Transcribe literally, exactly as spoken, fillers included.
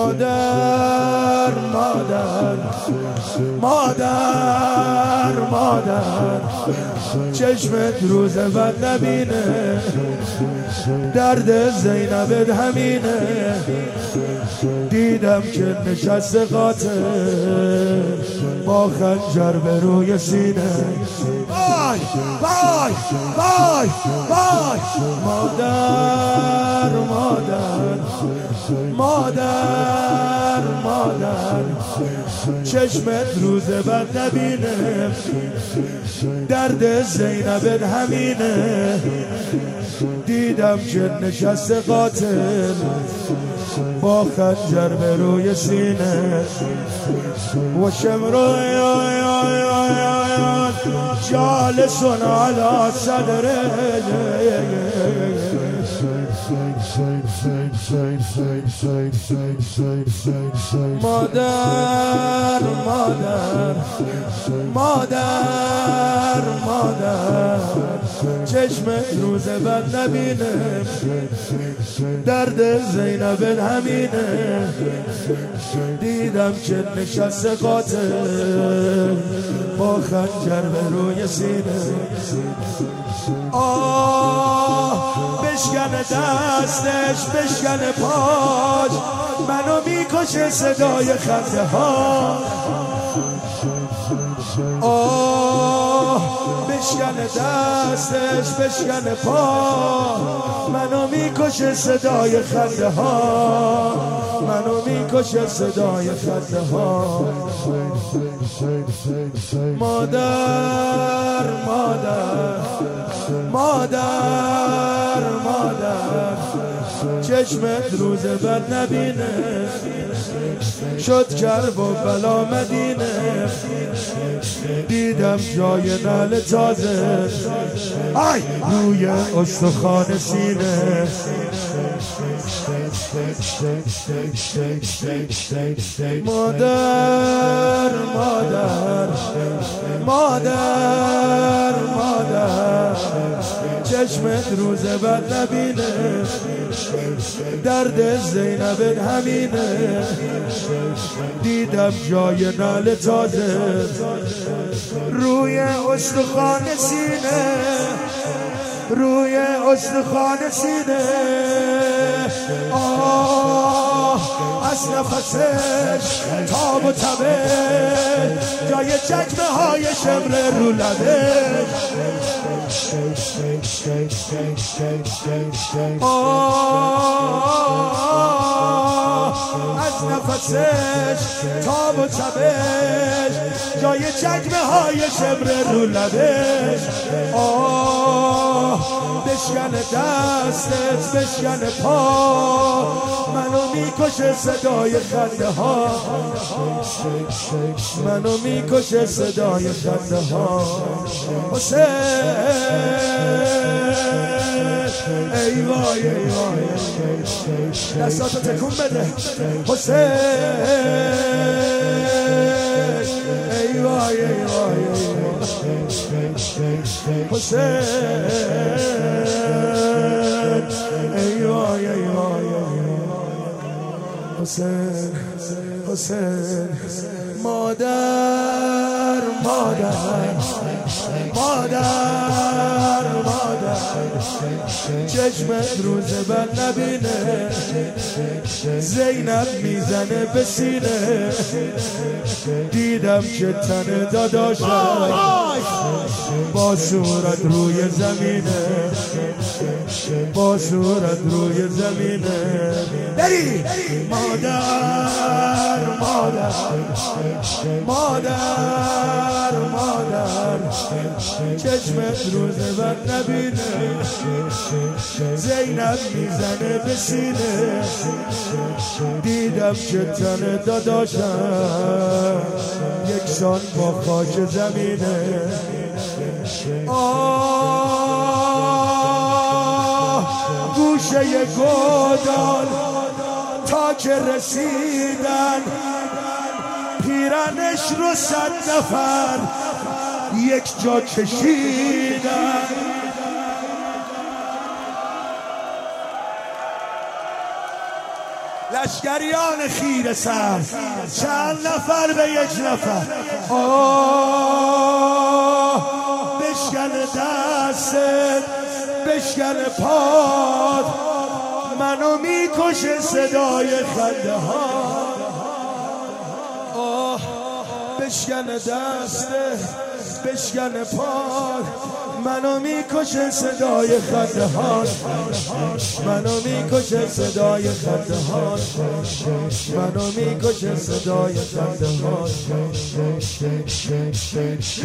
مادر مادر مادر مادر چشمت روز بد نبینه، درد زینبت همینه. دیدم که نشست قاتل با خنجر به روی سینه. وای وای وای وای مادر مادر مادر مادر چشمت روز بد نبینه، درد زینبت همینه. دیدم که نشست قاتل با خنجر به روی سینه. و شمرو جالسون علی صدره مادر مادر مادر مادر چشمت روز بد نبینه، درد زینبت همینه. دیدم که نشست قاتل با خنجر به روی سینه. آه بشکنه دستش بشکنه پاش، منو میکشه صدای خنده ها. آه بشکنه دستش بشکنه پا، منو میکشه صدای خنده ها، منو میکشه صدای خنده ها. مادر مادر مادر مادر چشمت روز بد نبینه، شد کرب و بلا مدینه. دیدم جای نعل تازه آی روی استخوان سینه. مادر مادر مادر مادر چشمت روز بد نبینه، درد زینبت همینه. دیدم جای نعل تازه روی استخوان سینه، روی استخوان سینه. آه از نفسش تاب و تبه، جای جگمه های شمر رو لبه. آه از نفسش تاب و تبش، جای جگمه های شمر رو لبش. آه بشکنه دستت بشکنه پا، منو میکشه صدای خنده ها، منو میکشه صدای خنده ها. حسین ای وای ای وای دستاتو تکون بده. حسین ای وای ای وای حسین ای وای ای وای حسین حسین. مادر مادر مادر مادر چشمت روز بد نبینه، زینب میزنه به سینه. دیدم که تن داداشم با صورت روی زمینه، با صورت روی زمینه. بری مادر مادر مادر مادر چشمت روز بد نبینه، زینب میزنه به سینه. دیدم که تن داداشم یکسان با خاک زمینه. آه گوشه گودال تا که رسیدن، پیرنش رو صد نفر یک جا کشیدن. لشکریان خیره سر چند نفر به یک نفر آه بشکن دستت بشکن پاد منو میکشه صدای خنده ها آه بشکن دستت بشکن پاد منو میکشه صدای خنده ها منو میکشه صدای خنده ها منو میکشه صدای خنده ها